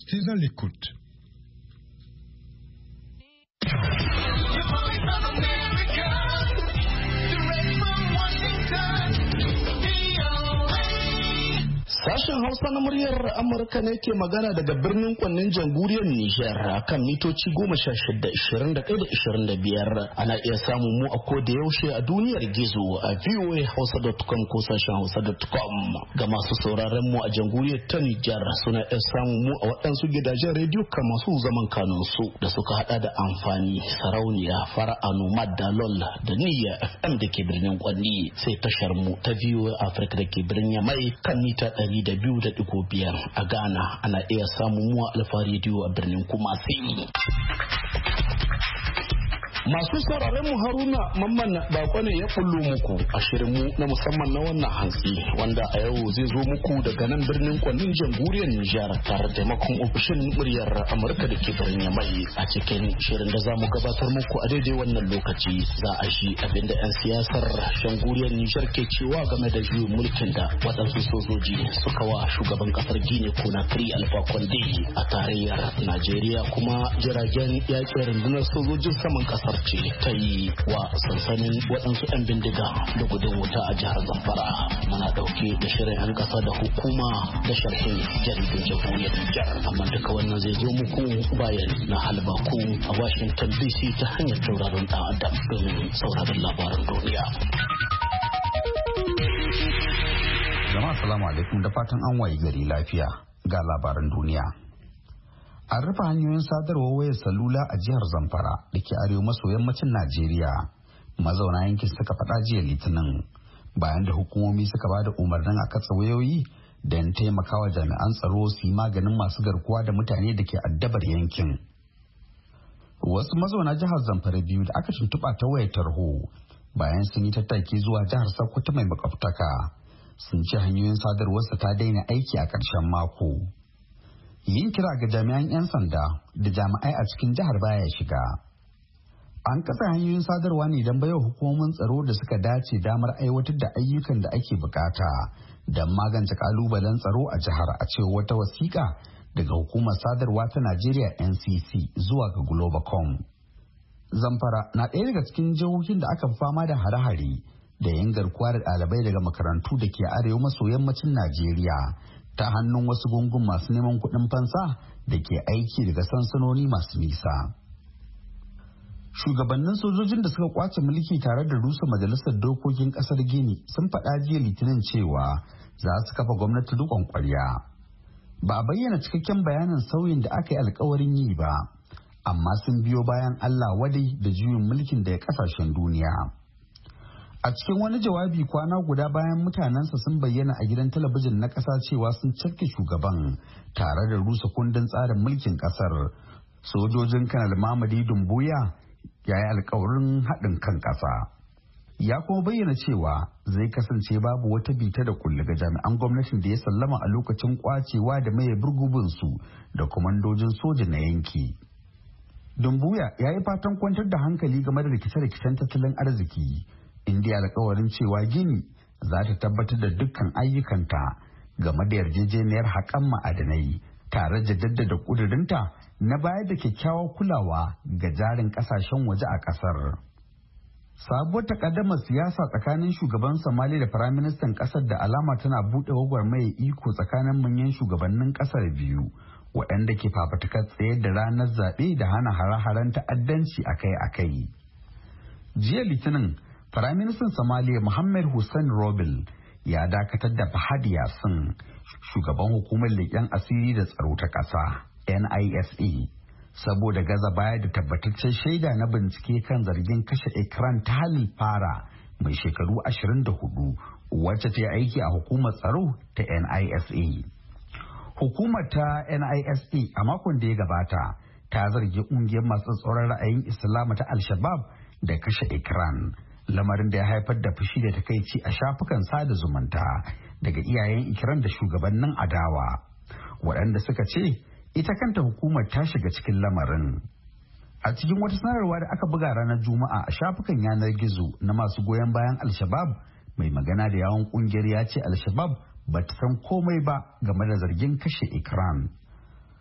T'es à l'écoute. Sashen Hausa na muryar Amurka ne ke magana daga birnin Kwannin jamhuriyar Nijar kan mitoci 16, 21 da 25. Ana iya samun mu a koda yaushe a duniyar gizo a voahausa.com ko sashen hausa.com. Ga masu sauraron mu a jamhuriyar ta Nijar suna iya samun mu a waɗansu gidajen rediyo kan masu zaman kanunsu da suka hada da amfani, sarauniya, fara'a, nomad, dalol da niyya FM da ke birnin Kwanni, sai tashar mu ta VOA Africa da ke birnin Yamai kan mita 200.5. a Ghana ana iya samun mu a Alfa Radio a birnin Kumasi. Masu sauraron mu Haruna Mamman Bako ne ya fullo muku a shirin mu na musamman na wannan hantsi wanda a yau zai zo muku daga nan birnin Kwannin jamhuriyar Nijar tare da taimakon ofishin muryar Amurka da ke birnin Yamai. A cikin shirin da za mu gabatar muku a daidai wannan lokaci za a shi abinda 'yan siyasar jamhuriyar Nijar ke cewa game da juyin mulkin da waɗansu sojoji suka wa shugaban kasar Guinea Conakry Alpha Conde. A tarayyar Najeriya kuma jiragen yaƙin rundunar sojojin saman kasar ce ta yi wa sansanin waɗansu 'yan bindiga da gudun wuta a jihar Zamfara. Muna ɗauke da shirin 'yan ƙasa da hukuma da sharhin jaridun jamhuriyar Nijar, amma duka wannan zai zo muku bayan na halbaku a Washington DC ta hanyar tauraron ɗan adam domin sauraron labaran duniya. Jama'a salamu alaikum, da fatan an wayi gari lafiya ga labaran duniya. An rufe hanyoyin sadarwar wayar salula a jihar Zamfara da ke arewa maso yammacin Najeriya. Mazauna yankin suka faɗa jiya Litinin bayan da hukumomi suka ba da umarnin a katse wayoyi don taimakawa jami'an tsaro su yi maganin masu garkuwa da mutane da ke addabar yankin. Wasu mazauna jihar Zamfara biyu da aka tuntuɓa ta wayar tarho bayan sun yi tattaki zuwa jihar Sokoto mai makwabtaka sun ce hanyoyin sadarwarsa ta daina aiki a ƙarshen mako. Yin kira ga jami'an 'yan sanda da jami'ai a cikin jihar baya shiga. An katse hanyoyin sadarwa ne don baiwa hukumomin tsaro da suka dace damar aiwatar da ayyukan da ake bukata don magance kalubalen tsaro a jihar, a cewa wata wasiƙa daga hukumar sadarwa ta Najeriya NCC zuwa ga Globacom. Zamfara na ɗaya daga cikin jihohin da aka fama da hare-hare da yin garkuwa da ɗalibai daga makarantu da ke arewa maso yammacin Najeriya ta hannun wasu gungun masu neman kuɗin fansa da ke aiki daga sansanoni masu nisa. Shugabannin sojojin da suka kwace mulki tare da rusa majalisar dokokin ƙasar Gini sun faɗa jiya Litinin cewa za su kafa gwamnati riƙon ƙwarya. Ba a bayyana cikakken bayanin sauyin da aka yi alkawarin yi ba, amma sun biyo bayan Allah wadai da juyin mulkin da ya ƙasashen duniya. A cikin wani jawabi kwana guda bayan mutanensa sun bayyana a gidan talabijin na ƙasa cewa sun cafke shugaban tare da rusa kundin tsarin mulkin ƙasar, sojojin Kanal Mamadi Dumbuya ya yi alkawarin haɗin kan ƙasa. Ya kuma bayyana cewa zai kasance babu wata bita da kulli ga jami'an gwamnatin da ya sallama a lokacin kwacewa da maye burgubinsu da kwamandojin soja na yanki. Dumbuya ya yi fatan kwantar da hankali game da rikice-rikicen tattalin arziki, indiya alkawarin cewa Gini za ta tabbatar da dukkan ayyukanta game da yarjejeniyar haƙan ma'adanai tare da jaddada ƙudurinta na bayar da kyakkyawar kulawa ga jarin ƙasashen waje a ƙasar. Sabuwar takaddamar siyasa tsakanin shugaban Somali da firaministan ƙasar da alama tana buɗe gwagwarmayar iko tsakanin manyan shugabannin ƙasar biyu waɗanda ke fafatukar tsayar da ranar zaɓe da hana hare-haren ta'addanci akai-akai. Jiya Litinin, Firaministan Somalia Mohammed Hussein Robil ya dakatar da Fahad Yassin, shugaban hukumar leƙen asiri da tsaro ta ƙasa NISA, saboda gaza baya da tabbataccen shaida na bincike kan zargin kashe Ikran Tahlil Fara mai shekaru 24 wacce ta yi aiki a hukumar tsaro ta NISA. Hukumar ta NISA a makon da ya gabata ta zargi ƙungiyar masu tsoron ra'ayin Islama ta Al-Shabaab da kashe Ikran, lamarin da ya haifar da fushi da takaici a shafukan sada zumunta daga iyayen Ikran da shugabannin adawa, waɗanda suka ce ita kanta hukumar ta shiga cikin lamarin. A cikin wata sanarwa da aka buga ranar Juma'a a shafukan yanar gizo na masu goyon bayan Al-Shabaab, mai magana da yawon kungiyar ya ce Al-Shabaab ba ta san komai ba game da zargin kashe Ikran.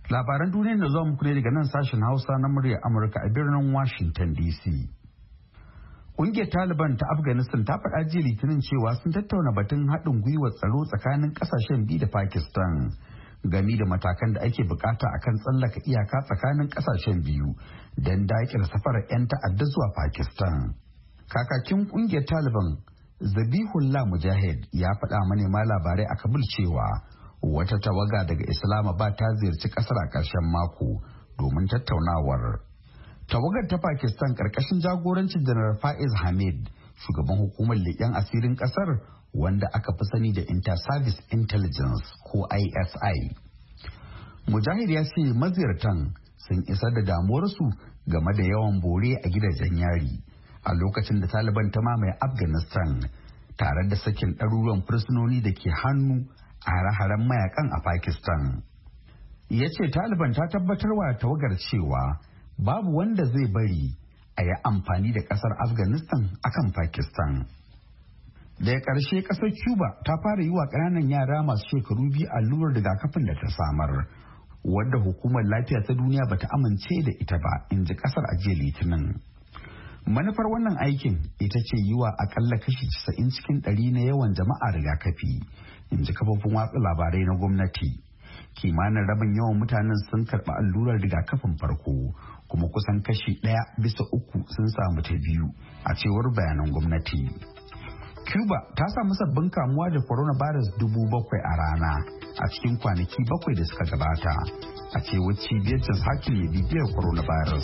Labaran duniya da zuwa muku ne daga nan sashen Hausa na muryar Amurka a birnin Washington DC. Ƙungiyar Taliban ta Afghanistan ta faɗa jiya Litinin cewa sun tattauna batun haɗin gwiwar tsaro tsakanin ƙasashen biyu da Pakistan game da matakan da ake bukata akan tsallaka iyaka tsakanin ƙasashen biyu don daƙile safarar 'yan ta'adda zuwa Pakistan. Kakakin ƙungiyar Taliban Zabihullah Mujahid ya faɗa manema labarai a Kabul cewa wata tawaga daga Islamabad ta ziyarci ƙasar a ƙarshen mako domin tattaunawar. Tawagar ta Pakistan ƙarƙashin jagorancin Janar Faiz Hamid, shugaban hukumar leƙen asirin ƙasar wanda aka fi sani da Inter-Service Intelligence ko ISI. Mujahid ya ce maziyartan sun isar da damuwarsu game da yawan bore a gidajen yari a lokacin da Taliban ta mamaye Afghanistan tare da sakin ɗaruruwan fursunoni da ke hannu a hare-haren mayakan a Pakistan. Ya ce Taliban ta tabbatarwa tawagar cewa babu wanda zai bari a yi amfani da kasar Afghanistan akan Pakistan. Daga ƙarshe ƙasar Cuba ta fara yi wa ƙananan yara masu shekaru 2 allurar rigakafin da ta samar, wadda hukumar lafiya ta duniya bata amince da ita ba, in ji ƙasar a jiya Litinin. Manufar wannan aikin ita ce yi wa akalla kashi 90 cikin 100 na yawan jama'a rigakafi, in ji kafofin watsa labarai na gwamnati. Kimanin rabin yawan mutanen sun karɓi allurar rigakafin farko, kuma kusan kashi 1/3 sun samu ta biyu a cewar bayanan gwamnati. Cuba ta samu sabbin kamuwa da coronavirus 7,000 a rana a cikin kwanaki 7 da suka gabata, a cewar cibiyar Johns Hopkins bibiyar coronavirus.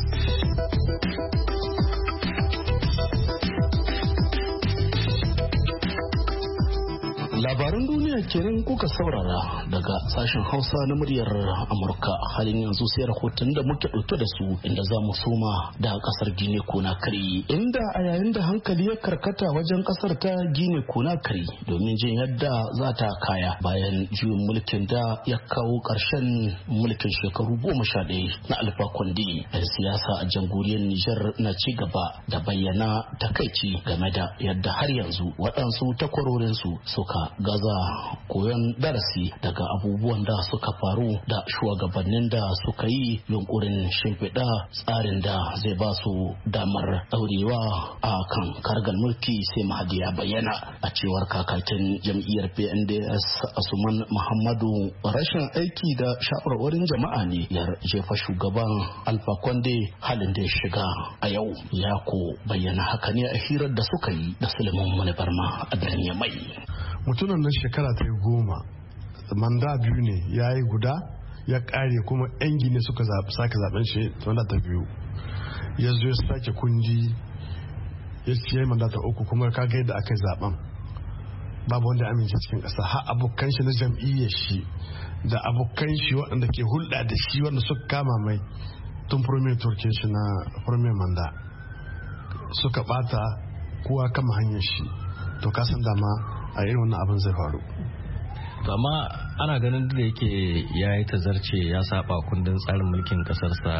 Labaran duniya kenan kuka saurara daga sashen Hausa na muryar Amurka. Halin yanzu sai rahoton da muke ɗauke da su, inda za mu soma da kasar Gine Conakry, inda a yayin da hankali ya karkata wajen kasar ta Gine Conakry domin jin yadda za ta kaya bayan juyin mulkin da ya kawo ƙarshen mulkin shekaru 11 na Alpha Conde. 'Yan siyasa a jamhuriyar Nijar na ci gaba da bayyana takaici game da yadda har yanzu waɗansu takwarorinsu suka gaza koyon darasi daga abubuwan da suka faru da shugabannin da suka yi yunkurin shimfiɗa tsarin da zai ba su damar ɗaurewa a kan kargar mulki sai Mahdi ya bayyana. A cewar kakakin jam'iyyar PNDS Asuman Muhammadu, rashin aiki da shawarwarin jama'a ne ya jefa shugaban Alpha Conde halin da ya shiga a yau. Ya ko bayyana haka ne a hirar da suka yi da Suleiman Mani Barma a birnin Yamai. Mutumin na shekara ta 10 manda biyu ne ya yi guda ya kare, kuma yan gine suka sake zaben shi manda ta 2 ya zo ya sake kundi ya yi manda ta 3, kuma ka ga yadda aka yi zaben babu wanda amince cikin ƙasa. har abokan shi na jam'iyyar shi da abokan shi waɗanda ke hulɗa da shi wanda suka kama mai tun premier turke shi na premier manda suka bata kowa kama hanyar shi, to kasan dama a irin wannan abin zai faru. Amma ana ganin da yake ya yi tazarce ya saba kundin tsarin mulkin kasarsa.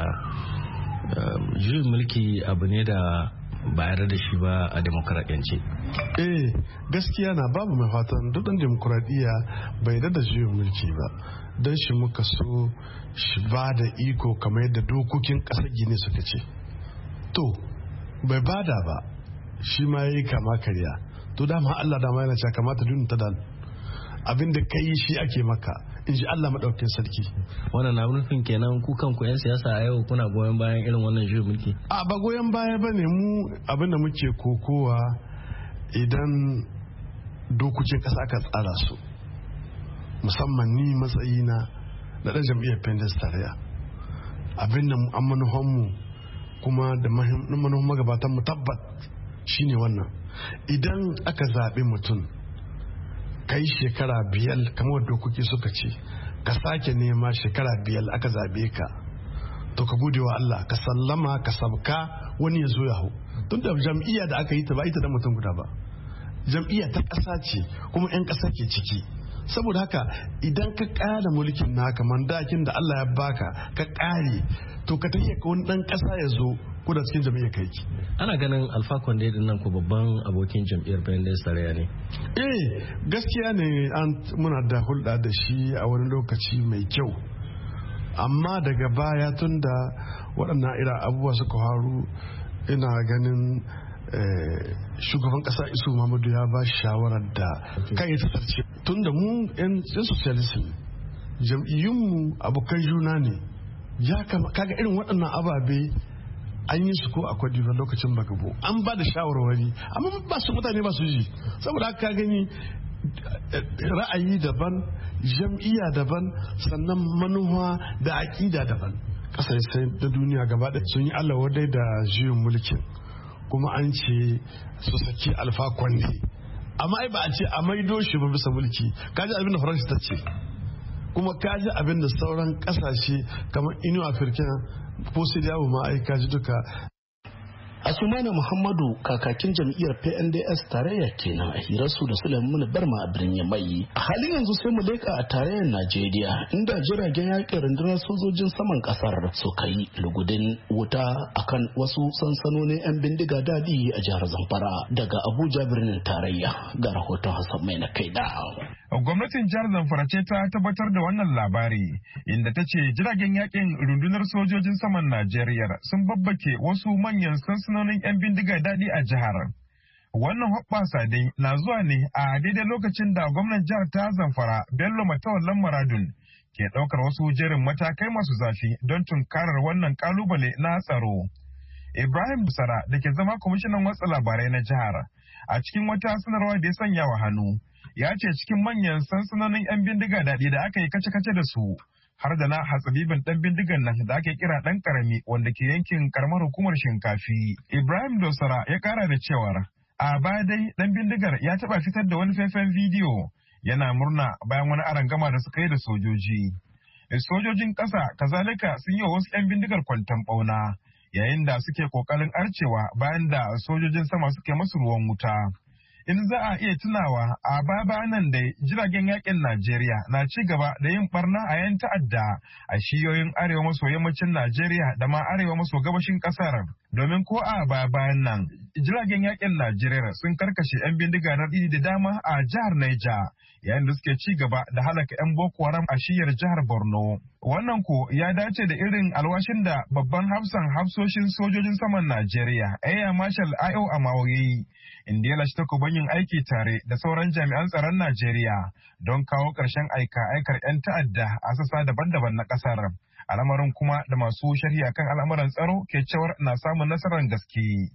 Juyin mulki abu ne da ba yarda da shi ba a demokradiyance. Gaskiya na babu mai fatan duk ɗan demokradiyya bai yarda da juyin mulki ba, don shi muka so shi ba da iko kamar yadda dokokin ƙasar Gini suka ce. To bai bada ba, shi ma ya yi kama karya. To dama Allah dama yana cewa kamata duniya ta dan abin da kai shi ake maka, in ji Allah madaukakin sarki. Wannan na nufin kenan ku kanku yan siyasa a yau kuna goyon bayan irin wannan juyin mulki? A ba goyon baya bane, mu abin da muke kokowa idan dokokin kasa aka tsara su, musamman ni matsayina na dan jam'iyyar Pendes tarayya, abin da an manufanmu kuma da manufan magabatan mu tabbat shine wannan: idan aka zaɓi mutum kai shekara 5 kamar dokoki suka ce, ka sake nema shekara 5 aka zaɓe ka, to ka gode wa Allah, ka sallama, ka sabka, wani ya zo ya hau. Tun da jam'iyya da aka yi ta ba ita da mutum guda ba, jam'iyya ta ƙasa ce kuma 'yan ƙasa ke ciki. Saboda haka idan ka ƙara mulkin naka mandakin da Allah ya baka ka ƙare, to ka tafiya ka wani ɗan ƙasa ya zo ko da cikin jam'iyyar kai ki. Ana ganin Alpha Conde din nan ko babban abokin jam'iyyar Pendes tarayya ne. Gaskiya ne, muna da hulɗa da shi a wani lokaci mai kyau, amma daga baya tun da waɗannan irin abubuwa suka faru ina ganin shugaban ƙasa Isu Muhammadu ya ba shawarar da kan yi tasarci tun da mu 'yan socialism jam'iyyunmu abokan juna ne ya kaga irin waɗannan ababe an yi su ko a Cote d'Ivoire lokacin Bagabo an ba da shawarwari amma ba su mutane ba su ji saboda haka gani ra'ayi daban jam'iyya daban sannan manuwa da aƙida daban ƙasashe da duniya gaba da sun yi Allah wadai da juyin mulkin kuma an ce su saki Alpha Conde amma ai ba a ce a maido shi ba bisa mulki kaji abin da Faransa ta ce kuma kaji abin da sauran kasashe kamar Inu Afirka ko sai da ma ai kaji duka. Asumana Muhammadu kakakin jam'iyyar PNDS tarayya kenan a hirarsu da Sulaiman Barma a birnin Yamai. A halin yanzu sai mu leka a tarayyar Najeriya inda jiragen yakin rundunar sojojin saman kasar suka yi lugudin wuta akan wasu sansanonin 'yan bindiga dadi a jihar Zamfara daga Abuja birnin tarayya ga rahoton Hassan Mai na Kaida. Gwamnatin jihar Zamfara ce ta tabbatar da wannan labari inda ta ce jiragen yakin rundunar sojojin saman Najeriya sun babbake wasu manyan sansanonin 'yan bindiga daɗi a jihar. Wannan hoɓɓasa dai na zuwa ne a daidai lokacin da gwamnan jihar ta Zamfara Bello Matawallan Maradun ke ɗaukar wasu jerin matakai masu zafi don tunkarar wannan kalubale na tsaro. Ibrahim Busara da ke zama kwamishinan watsa labarai na jihar a cikin wata sanarwa da ya sanya wa hannu ya ce cikin manyan sansanonin 'yan bindiga daɗi da aka yi kace-kace da su har da na hatsabibin ɗan bindigan nan da ake kira ɗan ƙarami wanda ke yankin karamar hukumar Shinkafi. Ibrahim Dosara ya ƙara da cewar a baya dai ɗan bindigar ya taɓa fitar da wani faifan bidiyo yana murna bayan wani arangama da suka yi da sojoji. Sojojin ƙasa kazalika sun yi wa wasu 'yan bindigar kwanton ɓauna yayin da suke ƙoƙarin arcewa bayan da sojojin sama suke masu ruwan wuta. In za a iya tunawa a baya nan da jiragen yakin Najeriya na ci gaba da yin barna a yan ta'adda a shiyoyin arewa maso yammacin Najeriya da ma arewa maso gabashin kasar. Domin ko a bayan nan jiragen yakin Najeriya sun karkashe 'yan bindiga na da dama a jihar Niger yayin da suke ci gaba da halaka 'yan Boko Haram a shiyar jihar Borno. Wannan ko ya dace da irin alwashin da babban hafsoshin sojojin saman Najeriya Air Marshal I.O. Amawo yayi inda ya lashe takobin yin aiki tare da sauran jami'an tsaron Najeriya don kawo ƙarshen aikar 'yan ta'adda a sassa daban-daban na ƙasar. Al'amarin kuma da masu sharhi akan al'amuran tsaro ke cewar na samun nasarar gaske.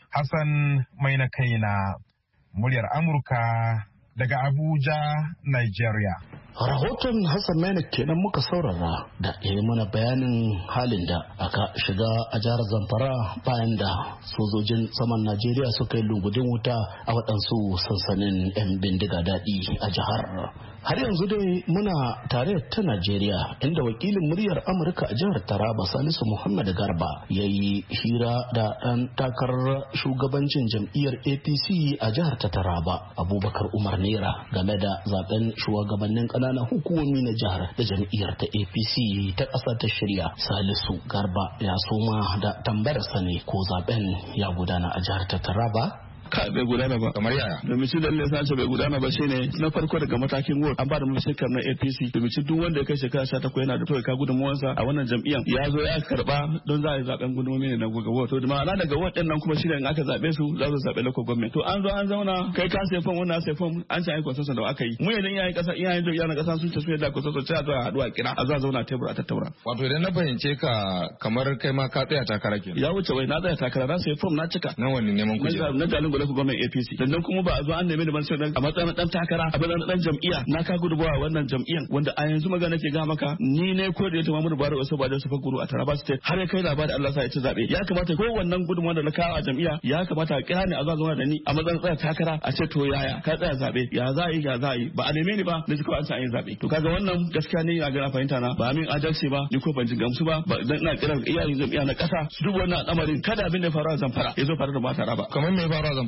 Hassan Mai na Kaina, muryar Amurka daga Abuja, Nigeria. Rahoton Hassan Mainak kenan muka saurara da ya yi mana bayanin halin da aka shiga a jihar Zamfara bayan da sojojin saman Najeriya suka yi lugudin wuta a waɗansu sansanin 'yan bindiga daɗi a jihar. Har yanzu dai muna tare ta Najeriya inda wakilin muryar Amurka a jihar Taraba Salisu Muhammad Garba ya yi hira da ɗan takarar shugabancin jam'iyyar APC a jihar ta Taraba Abubakar Umar Nera game da zaben shugabannin ƙananan hukumomi na jihar da jam'iyyar ta APC ta ƙasa ta shirya. Salisu Garba ya soma da tambayarsa ne ko zaben ya gudana a jihar ta Taraba. Bai gudana ba kamar yaya domin shi dalle sace bai gudana ba shine na farko daga matakin ward an ba da mashikar na APC domin shi duk wanda ya kai shekara 18 yana da toyi ka gudunmuwansa a wannan jam'iyyar ya zo ya karba don za a yi zaben gudunmuwa ne na goga ward to da ma'ana daga ward din nan kuma shine in aka zabe su za su zabe local government to an zo an zauna kai ka sai fam wannan sai fam an ci ayyukan sassa da aka yi mu idan iyayen kasa iyayen jam'iyyar na kasa sun ce su yadda ku sassa ta zo a haɗu a kira a za zauna tebur a tattauna wato idan na fahimce ka kamar kai ma ka tsaya takara kenan ya wuce wai na tsaya takara na sai fam na cika na wani neman kujera na jalin local government APC sannan kuma ba a zo an nemi da ban a matsayin dan takara a matsayin dan jam'iyya na ka gudubawa wannan jam'iyyan wanda a yanzu magana ke ga maka ni ne ko da ya Muhammadu Buhari wasu ba da su fakuru a Taraba State har ya kai labari Allah sa ya ci zabe ya kamata ko wannan gudunmuwa da na kawo a jam'iyya ya kamata a kira ni a zo da ni a matsayin tsaya takara a ce to yaya ka tsaya zabe ya za a yi ba a neme ni ba da shi ko an sa yin zabe to kaga wannan gaskiya ne a ga fahimta na ba min adalci ba ni ko ban ji gamsu ba dan ina kiran iyayen jam'iyya na kasa su duba wannan al'amarin kada abin da faru a Zamfara ya zo faru da mata Taraba kamar me faru a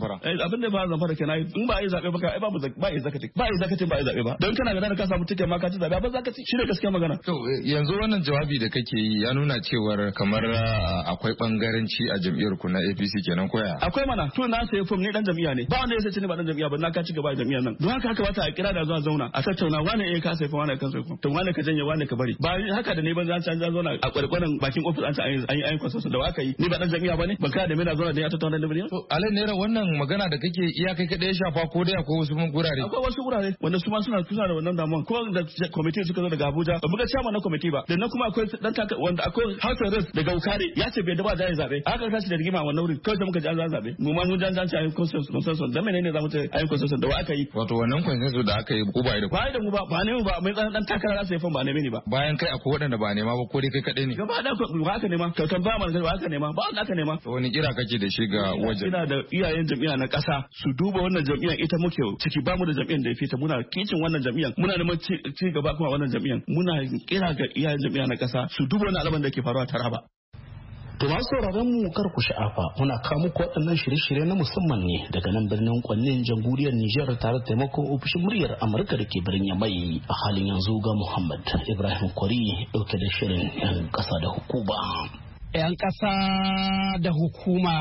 Zamfara abin da ba Zamfara kenan in ba a yi zabe ba ai babu ba a yi zakatin ba a yi zakatin ba a yi zabe ba don kana da ka samu tiket ma ka ci zabe ba zakati shine gaskiya magana. To yanzu wannan jawabi da kake yi ya nuna cewar kamar akwai bangaranci a jam'iyyar ku na APC kenan koya. Akwai mana to na sai fom ni dan jam'iyya ne ba wanda ya sai ni ba dan jam'iyya ba na ka ci gaba da jam'iyyar nan don haka kamata a kira da zuwa zauna a tattauna wane ka sai fom wane ka sai fom to wane ka janye wane ka bari ba haka da ne ban zan zauna a kwarkwaran bakin office an yi ayyukan sosu da waka yi ni ba dan jam'iyya bane ba ka da me na zauna da ya tattauna da bari. To Alai Naira wannan magana da kake iya kai kada ya shafa ko dai akwai wasu gurare. Akwai wasu gurare wanda su ma suna da wannan damuwa ko da committee suka zo daga Abuja ba ga chairman na committee ba da na kuma akwai dan taka wanda akwai House of Reps daga Ukare ya ce bai da ba zai zabe aka tashi da rigima wannan wurin kawai da muka ji an zabe mu ma mun jan ci ayyukan consensus da menene za mu ta ayyukan consensus da wa aka yi. Wato wannan consensus da aka yi ko ba da mu ba ne mu ba mai dan takara za su yi fam ba ne ba. Bayan kai akwai waɗanda ba nema ba ko dai kai kadai ne. Gaba da ba aka nema ka kan ba mana ba aka nema ba aka nema. Wani kira kake da shi ga wajen. Ina da iyayen jam'iyya na ƙasa su duba wannan jam'iyyar ita muke ciki ba mu da jam'iyyar da ya fita muna kicin wannan jam'iyyar muna neman ci gaba kuma wannan jam'iyyar muna kira ga iyayen jam'iyya na ƙasa su duba wannan al'amarin da ke faruwa a Taraba. To masu sauraron mu kar ku sha'afa muna kawo muku waɗannan shirye-shirye na musamman ne daga nan birnin Kwannin jamhuriyar Nijar tare da taimakon ofishin muryar Amurka da ke birnin Yamai a halin yanzu ga Muhammad Ibrahim Kwari dauke da shirin 'yan ƙasa da hukuma. 'Yan ƙasa da hukuma.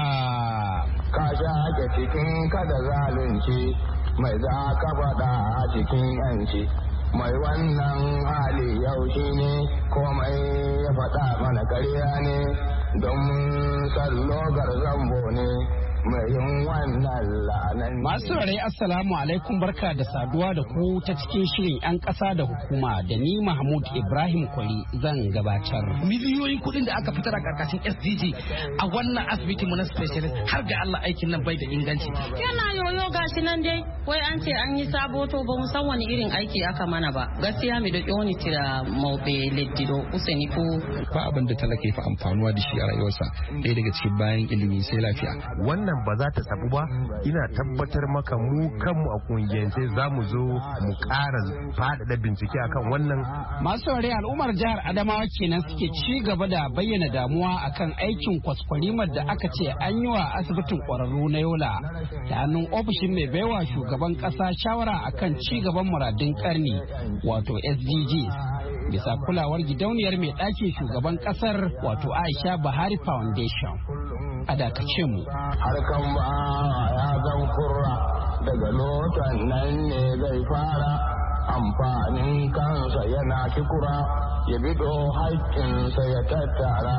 Ka shaƙe cikin kada zalunci mai za ka faɗa a cikin 'yanci. Mai wannan hali yau shi ne komai ya faɗa mana karya ne don sallogar zambo ne mai yin wannan la'anan. Masu rare assalamu alaikum barka da saduwa da ku ta cikin shirin 'yan ƙasa da hukuma da ni Mahmud Ibrahim Kwari zan gabatar. Miliyoyin kuɗin da aka fitar a karkashin SDG a wannan asibiti mu na specialist har ga Allah aikin nan bai da inganci. Yana yoyo gashi nan dai wai an ce an yi sabo to ba mu san wani irin aiki aka mana ba. Gaskiya mai da kyoni tira maube leddido useni ko. Ba abin da talaka ya fi amfanuwa da shi a rayuwarsa ɗaya daga cikin bayan ilimi sai lafiya. Wannan ba za ta sabu ba ina tabbatar maka mu kanmu a kungiyance za mu zo mu ƙara faɗaɗa bincike akan wannan. Masu saurari al'ummar jihar Adamawa kenan suke ci gaba da bayyana damuwa akan aikin kwaskwarimar da aka ce an yi wa asibitin ƙwararru na Yola da hannun ofishin mai baiwa shugaban ƙasa shawara akan ci gaban muradun ƙarni wato SDGs bisa kulawar gidauniyar mai ɗakin shugaban ƙasar wato Aisha Buhari Foundation. A dakace mu. Harkan ba ya zan kurra daga lotan nan ne zai fara amfanin kansa yana kikura ya bido haƙƙinsa ya tattara.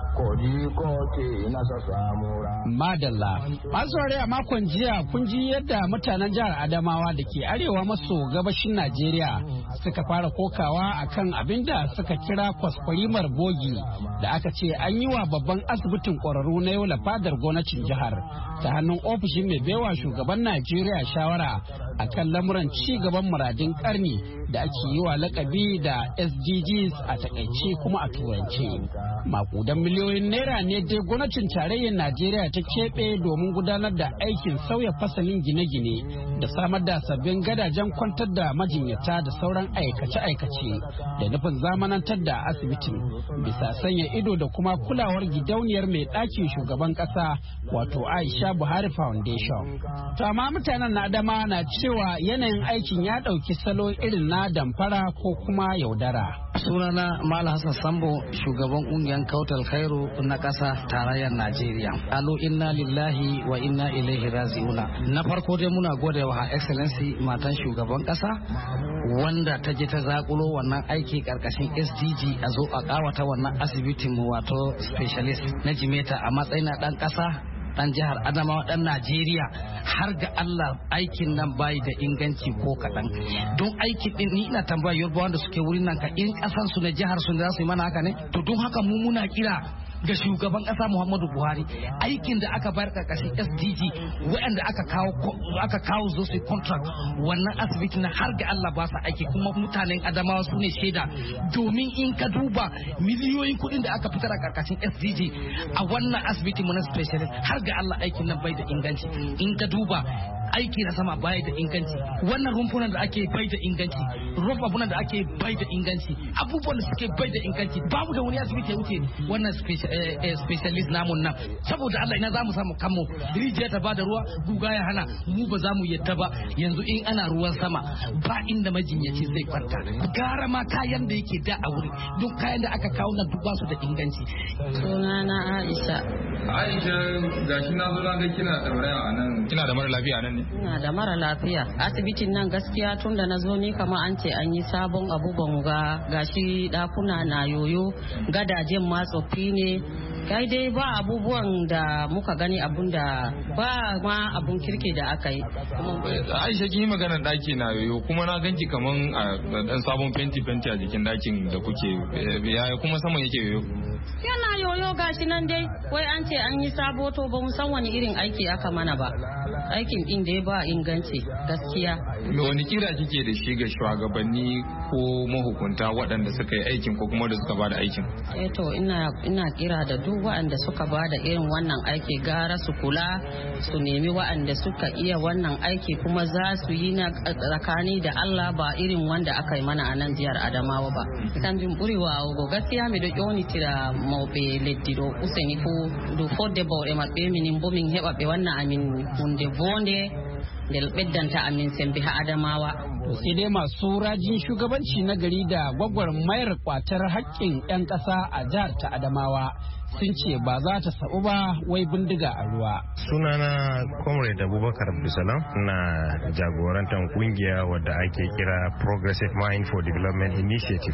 Madalla. Masu a makon jiya kun ji yadda mutanen jihar Adamawa da ke arewa maso gabashin Najeriya suka fara kokawa akan abin da suka kira kwaskwarimar bogi da aka ce an yi wa babban asibitin ƙwararru na Yola fadar gwamnatin jihar ta hannun ofishin mai baiwa shugaban Najeriya shawara akan lamuran ci gaban muradin karni da ake yi wa lakabi da SDGs a takaice kuma a turance. Makudan miliyoyin naira ne dai gwamnatin tarayyar Najeriya ta keɓe domin gudanar da aikin sauya fasalin gine-gine da samar da sabbin gadajen kwantar da majinyata da sauran aikace-aikace da nufin zamanantar da asibitin bisa sanya ido da kuma kulawar gidauniyar mai ɗakin shugaban ƙasa wato Aisha Buhari Foundation. To amma mutanen na Adama na cewa yanayin aikin ya ɗauki salo irin na damfara ko kuma yaudara. Sunana Malam Hassan Sambo shugaban ƙungiyar Kautal Khairu na ƙasa tarayyar Najeriya. Alo inna lillahi wa inna ilaihi raji'una. Na farko dai muna gode wa Excellency matan shugaban ƙasa wanda ta je ta zakulo wannan aiki karkashin SDG a zo a kawata wannan asibitin mu wato specialist na Jimeta a matsayin na dan ƙasa dan jihar Adamawa dan Najeriya har ga Allah aikin nan bai da inganci ko kaɗan don aikin din ni ina tambaya Yorubawa wanda suke wurin nan ka in ƙasan su na jihar su ne za su yi mana haka ne to don haka mu muna kira ga shugaban kasa Muhammadu Buhari aikin da aka bayar karkashin SDG waɗanda aka kawo zo su contract wannan asibiti na har ga Allah ba sa aiki kuma mutanen Adamawa su ne shaida domin in ka duba miliyoyin kuɗin da aka fitar a karkashin SDG a wannan asibiti mu na specialist har ga Allah aikin nan bai da inganci in ka duba aiki na sama bai da inganci wannan rumfunan da ake bai da inganci rumfunan da ake bai da inganci abubuwan da suke bai da inganci babu da wani asibiti ya wuce wannan specialist namun nan saboda Allah ina zamu samu kanmu rijiya ta bada ruwa guga ya hana mu ba za mu yadda ba yanzu in ana ruwan sama ba inda majinyaci zai kwanta gara ma kayan da yake da a wuri duk kayan da aka kawo nan duk ba su da inganci. Sunana Aisha. Aisha gashi na zo na ga kina da nan kina da mara lafiya nan ne? Ina da mara lafiya asibitin nan gaskiya tun da na zo ni kama an ce an yi sabon abu ban gashi dakuna na yoyo gadajen ma tsoffi ne kai dai ba abubuwan da muka gani abun da ba ma abun kirki da aka yi. Aisha kin yi maganar daki na yoyo kuma na ganki kaman a dan sabon fenti a jikin dakin da kuke yaya kuma saman yake yoyo? Yana yoyo gashi nan dai wai an ce an yi sabo to ba mu san wani irin aiki aka mana ba aikin din da ba inganci gaskiya. Me wani kira kike da shi ga shugabanni ko mahukunta waɗanda suka yi aikin ko kuma da suka bada aikin? To ina kira da duk waɗanda suka bada irin wannan aiki gara su kula su nemi waɗanda suka iya wannan aiki kuma za su yi na tsakani da Allah ba irin wanda aka yi mana a nan jihar Adamawa ba. Kan bin burewa go gaskiya mi do yoni tira mawbe leddi do useni fu do fodde bawde mabbe min bomin heba be wannan amin hunde bonde del beddanta amin sembe ha Adamawa. Sai dai masu rajin shugabanci na gari da gwagwarmayar kwatar haƙƙin 'yan ƙasa a jihar ta Adamawa sun ce ba za ta sabu ba wai bindiga a ruwa. Sunana Comrade Abubakar Abdulsalam na jagorantar kungiya wadda ake kira Progressive Mind for Development Initiative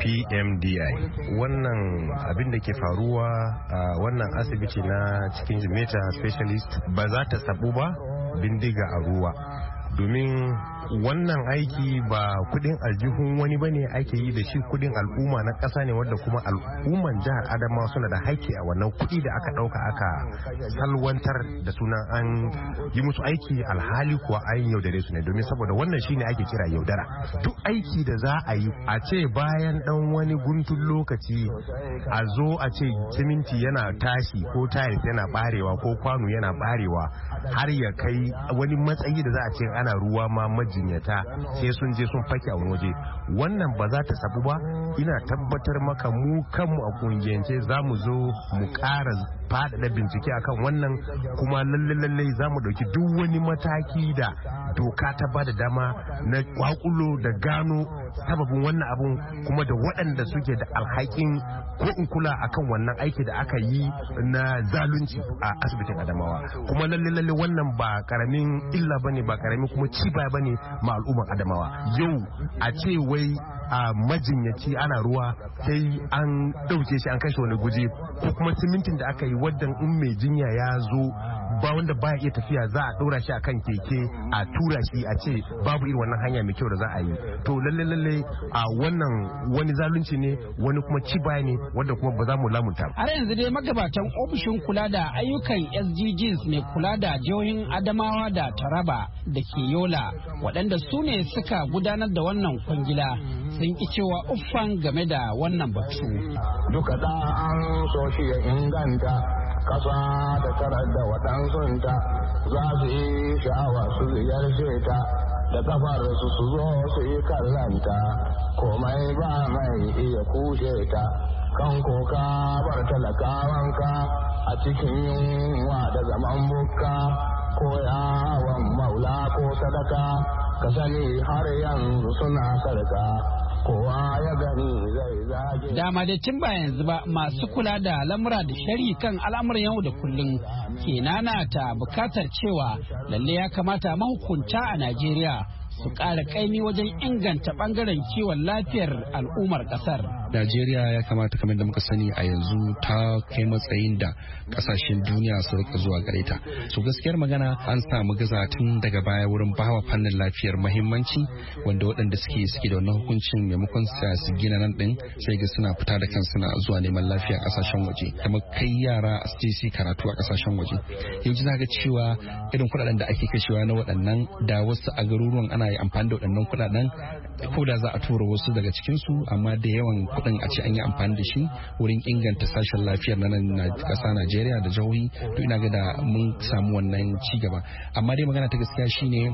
PMDI. Wannan abin da ke faruwa a wannan asibiti na cikin Jimeta Specialist ba za ta sabu ba bindiga a ruwa. Domin wannan aiki ba kudin aljihun wani bane ake yi da shi, kudin al'umma na ƙasa ne wadda kuma al'umman jihar Adamawa suna da haƙƙi a wannan kudi da aka ɗauka aka salwantar da sunan an yi musu aiki alhali kuwa an yaudare su ne, domin saboda wannan shine ake kira yaudara. Duk aiki da za a yi a ce bayan dan wani guntun lokaci a zo a ce siminti yana tashi ko tiles yana barewa ko kwano yana barewa har ya kai wani matsayi da za a ce ana ruwa ma majinyata sai sun je sun fake a waje, wannan ba za ta sabu ba. Ina tabbatar maka mu kanmu a kungiyance za mu zo mu ƙara faɗaɗa bincike akan wannan, kuma lalle za mu ɗauki duk wani mataki da doka ta ba da dama na kwakulo da gano sababin wannan abun, kuma da waɗanda suke da alhakin ko in kula akan wannan aiki da aka yi na zalunci a asibitin Adamawa. Kuma lalle wannan ba karamin illa bane, ba karamin kuma ci baya bane ma al'ummar Adamawa. Yau a ce wai a majinyaci ana ruwa sai an ɗauke shi an kashe wani guje, ko kuma simintin da aka yi wadda in mai jinya ya zo ba wanda baya iya tafiya za a ɗora shi akan keke a tura shi a ce babu irin wannan hanya mai kyau da za a yi. To lalle a wannan wani zalunci ne, wani kuma ci baya ne wanda kuma ba za mu lamunta. Har yanzu dai magabatan ofishin kula da ayyukan SDGs mai kula da jihohin Adamawa da Taraba da ke Yola waɗanda su ne suka gudanar da wannan kwangila sun ki cewa uffan game da wannan batu. Duka da an so shi ya inganta kasa da tarar da waɗansunta za su yi sha'awa su ziyarce ta da kafar su zo su yi kallanta komai ba mai iya kushe ta kan koka bar talakawanka a cikin yunwa da zaman bukka ko yawon maula ko sadaka ka sani har yanzu suna sarka kowa ya gani zai zage. Dama da tun ba yanzu ba masu kula da lamura da shari kan al'amuran yau da kullum ke nanata bukatar cewa lalle ya kamata mahukunta a Najeriya su ƙara kaimi wajen inganta ɓangaren kiwon lafiyar al'ummar ƙasar. Najeriya ya kamata kamar da muka sani a yanzu ta kai matsayin da ƙasashen duniya su rika zuwa gare ta. So gaskiyar magana an samu gaza tun daga baya wurin bawa fannin lafiyar muhimmanci, wanda waɗanda suke da wannan hukuncin maimakon su gina nan ɗin sai ga suna fita da kansu suna zuwa neman lafiya a ƙasashen waje, kamar kai yara a su karatu a ƙasashen waje. Yanzu na ga cewa irin kuɗaɗen da ake kashewa na waɗannan da wasu a garuruwan ana yi amfani da waɗannan kuɗaɗen ko da za a tura wasu daga cikinsu, amma da yawan kuɗaɗen kuɗin a ce an yi amfani da shi wurin inganta sashen lafiyar na nan ƙasa Najeriya da jihohi to ina ga da mun samu wannan ci gaba. Amma dai magana ta gaskiya shine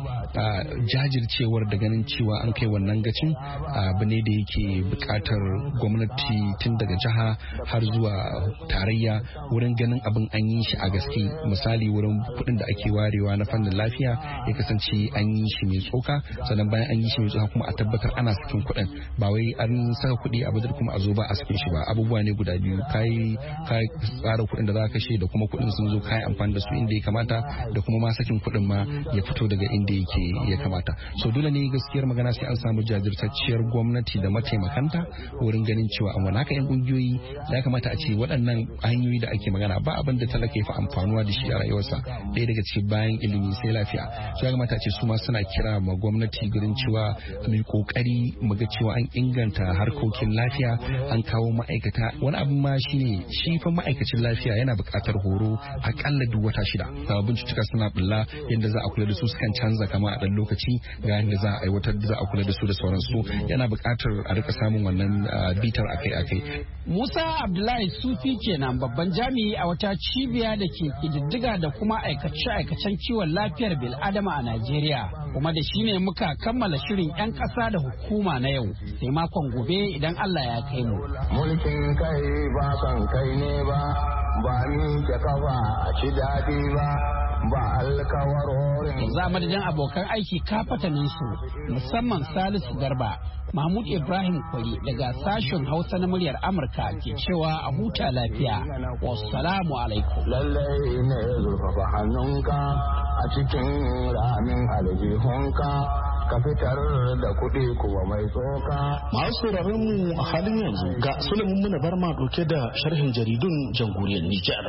jajircewar da ganin cewa an kai wannan gacin abu ne da yake buƙatar gwamnati tun daga jiha har zuwa tarayya wurin ganin abin an yi shi a gaske. Misali wurin kuɗin da ake warewa na fannin lafiya ya kasance an yi shi mai tsoka, sannan bayan an yi shi mai tsoka kuma a tabbatar ana sakin kuɗin, ba wai an saka kuɗi a budget kuma a zo ba a sakin shi ba. Abubuwa ne guda biyu, kai tsara kuɗin da za ka kashe da kuma kuɗin sun zo kai amfani da su inda ya kamata, da kuma ma sakin kuɗin ma ya fito daga inda yake ya kamata. So dole ne gaskiyar magana sai an samu jajirtacciyar gwamnati da mataimakanta wurin ganin cewa an wani haka yan kungiyoyi ya kamata a ce waɗannan hanyoyi da ake magana ba abin da talaka ya fi amfanuwa da shi a rayuwarsa, ɗaya daga cikin bayan ilimi sai lafiya. So ya kamata a ce su ma suna kira ma gwamnati gurin cewa mu yi kokari mu ga cewa an inganta harkokin lafiya, an kawo ma'aikata. Wani abin ma shine shi fa ma'aikacin lafiya yana buƙatar horo akalla duk wata 6. Sababbin cututtuka suna bulla, yadda za a kula da su sukan canza kama a ɗan lokaci, ga yadda za a aiwatar da za a kula da su da sauransu. Yana buƙatar a rika samun wannan bitar akai-akai. Musa Abdullahi Sufi kenan babban jami'i a wata cibiya da ke kididdiga da kuma aikace-aikacen kiwon lafiyar bil'adama a Najeriya. Kuma da shi ne muka kammala shirin 'yan ƙasa da hukuma na yau, sai makon gobe idan Allah ya kai mu. Mulkin kai ba son kai ne ba, ba ni ke kafa a ci daɗi ba, ba alkawarorin. Za madadin abokan aiki kafatanin su, musamman Salisu Garba, Mahmud Ibrahim Kwari daga sashen Hausa na muryar Amurka ke cewa a huta lafiya. Wassalamu alaikum. Lallai ne zurfafa hannunka a cikin ramin aljihunka, ka fitar da kuɗi kuwa mai tsoka. Masu sauraron mu a halin yanzu ga Sulaiman Muna Barma ɗauke da sharhin jaridun jamhuriyar Nijar.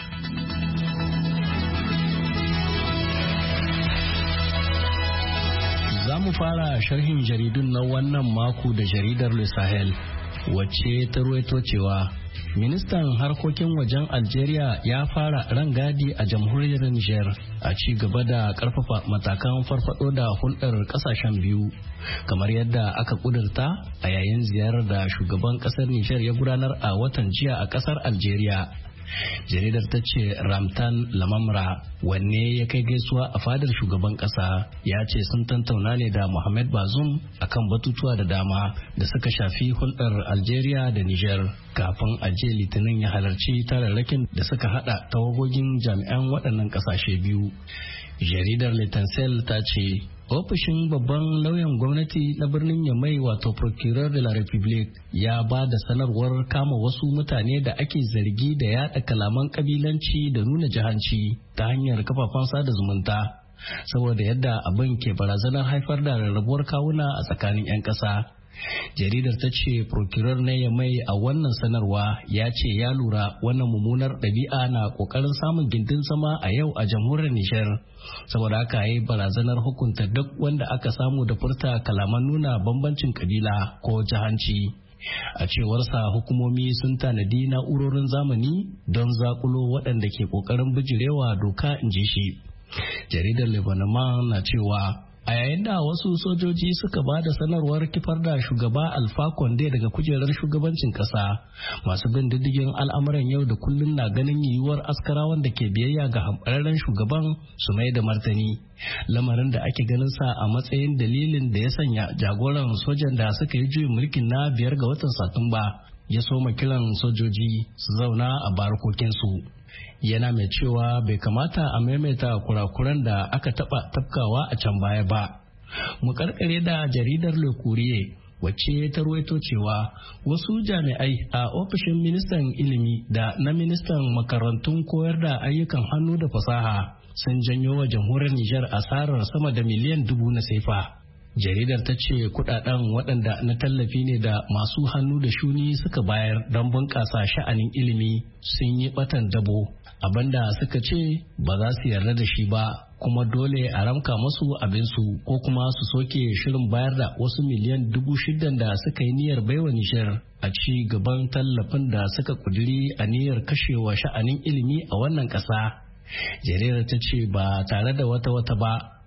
Za mu fara sharhin jaridun na wannan mako da jaridar Le Sahel, wacce ta ruwaito cewa ministan harkokin wajen Algeria ya fara rangadi a jamhuriyar Niger a ci gaba da karfafa matakan farfado da hulɗar kasashen biyu, kamar yadda aka kudurta a yayin ziyarar da shugaban kasar Niger ya gudanar a watan jiya a kasar Algeria. Jaridar ta ce Ramtan Lamamra, wanne ya kai gaisuwa a fadar shugaban kasa, ya ce sun tantauna ne da Mohamed Bazoum akan batutuwa da dama da suka shafi hulɗar Algeria da Niger, kafin a je Litinin ya halarci tararrakin da suka hada tawagogin jami'an waɗannan ƙasashe biyu. Jaridar L'Etincelle ta ce ofishin babban lauyan gwamnati na birnin Yamai, wato Procureur de la République, ya ba da sanarwar kama wasu mutane da ake zargi da yada kalaman kabilanci da nuna jahanci ta hanyar kafafen sada zumunta, saboda yadda abin ke barazanar haifar da rarrabuwar kawuna a tsakanin 'yan ƙasa. Jaridar ta ce Procureur na Yamai a wannan sanarwa ya ce ya lura wannan mummunar ɗabi'a na ƙoƙarin samun gindin sama a yau a jamhuriyar Nijar, saboda haka yi barazanar hukunta duk wanda aka samu da furta kalaman nuna bambancin kabila ko jahanci. A cewarsa hukumomi sun tanadi na'urorin zamani don zakulo waɗanda ke ƙoƙarin bijirewa doka, in ji shi. Jaridar Lebanon na cewa a yayin da wasu sojoji suka ba da sanarwar kifar da shugaba Alpha Conde daga kujerar shugabancin kasa, masu bin diddigin al'amuran yau da kullum na ganin yiwuwar askarawan da ke biyayya ga hamɓararren shugaban su mai da martani, lamarin da ake ganin sa a matsayin dalilin da ya sanya jagoran sojan da suka yi juyin mulkin na 5 ga watan Satumba ya soma kiran sojoji su zauna a barakokinsu. Yana mai cewa bai kamata a maimaita kurakuran da aka taba tafkawa a can baya ba. Mu karkare da jaridar Le Courrier, wacce ta ruwaito cewa wasu jami'ai a ofishin ministan ilimi da na ministan makarantun koyar da ayyukan hannu da fasaha sun janyo wa jamhuriyar Nijar asarar sama da miliyan 1000 na sefa. Jaridar ta ce kudaden waɗanda na tallafi ne da masu hannu da shuni suka bayar don bunƙasa sha'anin ilimi sun yi batan dabo, abinda suka ce ba za su yarda da shi ba, kuma dole a ramka masu abinsu ko kuma su soke shirin bayar da wasu miliyan 6,000 da suka yi niyyar baiwa Nijar a ci gaban tallafin da suka kuduri a niyyar kashewa sha'anin ilimi a wannan ƙasa. Jaridar ta ce ba tare da wata ba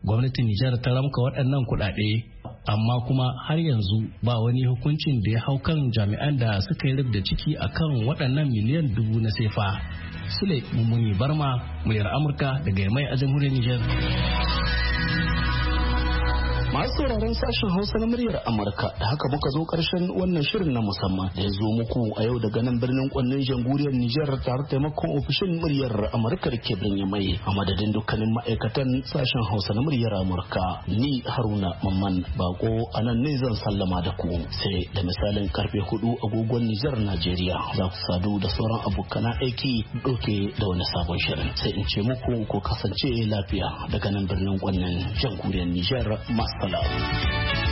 gwamnatin Nijar ta ramka waɗannan kuɗaɗe, amma kuma har yanzu ba wani hukuncin da ya hau kan jami'an da suka yi rubda ciki akan waɗannan miliyan 2 na sefa. Sule Mummuni Barma, muryar Amurka daga Yamai a jamhuriyar Nijar. Masu sauraron sashen Hausa na muryar Amurka, da haka muka zo karshen wannan shirin na musamman da ya zo muku a yau daga nan birnin Kwannin jamhuriyar Nijar tare da taimakon ofishin muryar Amurka da ke birnin Yamai. A madadin dukkanin ma'aikatan sashen Hausa na muryar Amurka, ni Haruna Mamman Bako a nan ne zan sallama da ku, sai da misalin karfe 4 agogon Nijar Najeriya za ku sadu da sauran abokan aiki ɗauke da wani sabon shirin. Sai in ce muku ko kasance lafiya daga nan birnin Kwannin jamhuriyar Nijar. Masu Salam.